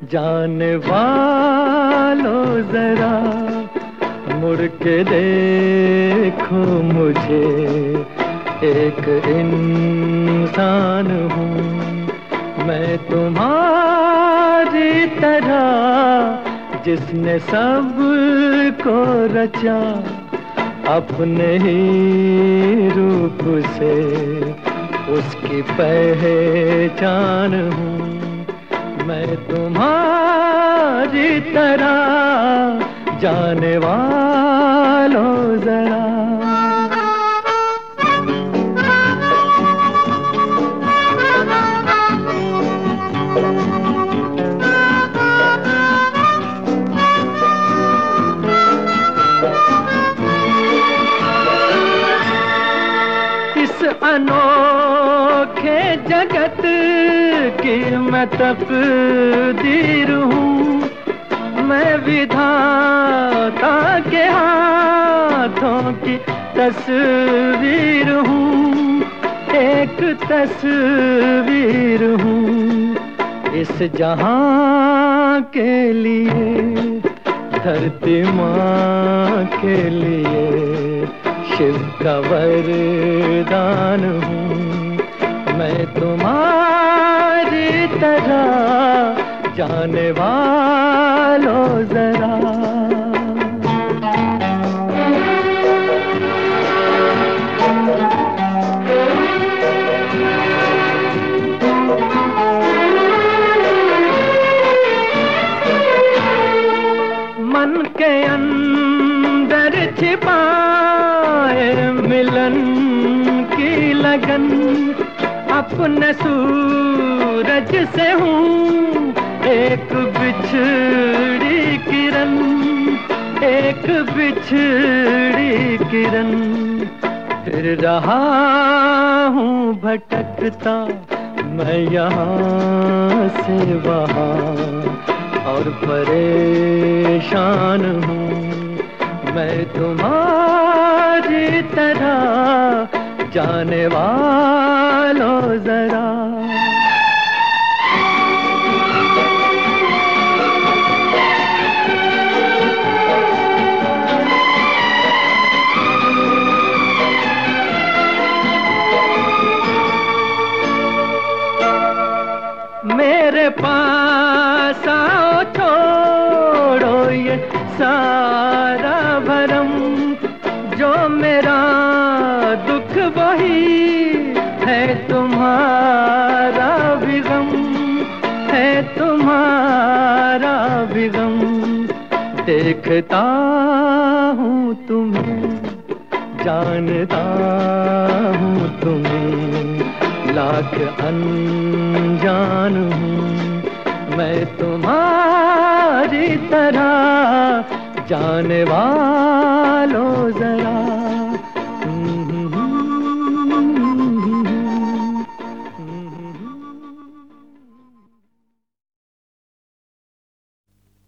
जाने वालों जरा मुड़ के देखो मुझे, एक इंसान हूँ मैं तुम्हारी तरह, जिसने सब को रचा अपने ही रूप से, उसकी पहचान हूँ मैं तुम्हारी तरह, जाने वालों जरा। इस अनोखे जगत की मैं तकदीर हूँ, मैं विधाता के हाथों की तस्वीर हूँ, एक तस्वीर हूँ इस जहां के लिए, धरती माँ के लिए शिव का वरदान हूँ मैं तुम्हारी तरह, जाने वालों जरा। मन के अंदर छिपाए मिलन की लगन, अपने सूरज से हूँ एक बिछड़ी किरण, एक बिछड़ी किरण, फिर रहा हूँ भटकता मैं यहाँ से वहाँ, और परेशान हूँ मैं तुम्हारी तरह, जाने वालों जरा। मेरे पास आओ, छोड़ो ये सारा भरम, जो मेरा दुख वही है तुम्हारा भी गम, है तुम्हारा भी गम। देखता हूँ तुम्हें, जानता हूँ तुम्हें, लाख अनजान हूँ मैं तुम्हारी तरह, जाने वाला